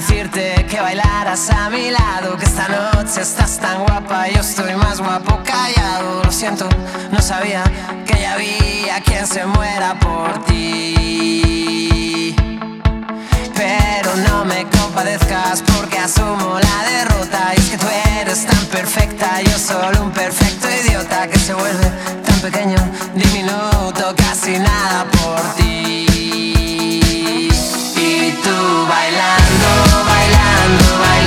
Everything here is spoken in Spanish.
decirte que bailaras a mi lado, que esta noche estás tan guapa, yo estoy más guapo callado. Lo siento, no sabía que ya había quien se muera por ti. Pero no me compadezcas porque asumo la derrota. Y es que tú eres tan perfecta, yo solo un perfecto idiota que se vuelve tan pequeño, diminuto, casi nada por ti. Y tú bailando, bailando, bailando.